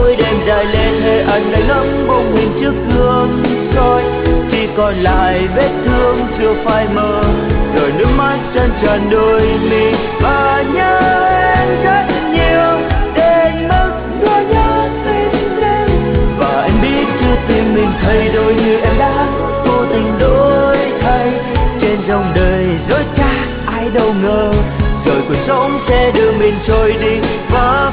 cuối đêm dài lê thê anh lại ngắm bóng hình trước gương soi, chỉ còn lại vết thương chưa phai mờ, rồi nước mắt chân tràn đôi mi và nhớ em rất nhiều đến mức nỗi nhớ tim đêm. Và anh biết chưa tim mình thay đổi như em đã vô tình đổi thay trên dòng đời dối trá, ai đâu ngờ rồi cuộc sống sẽ đưa mình trôi đi và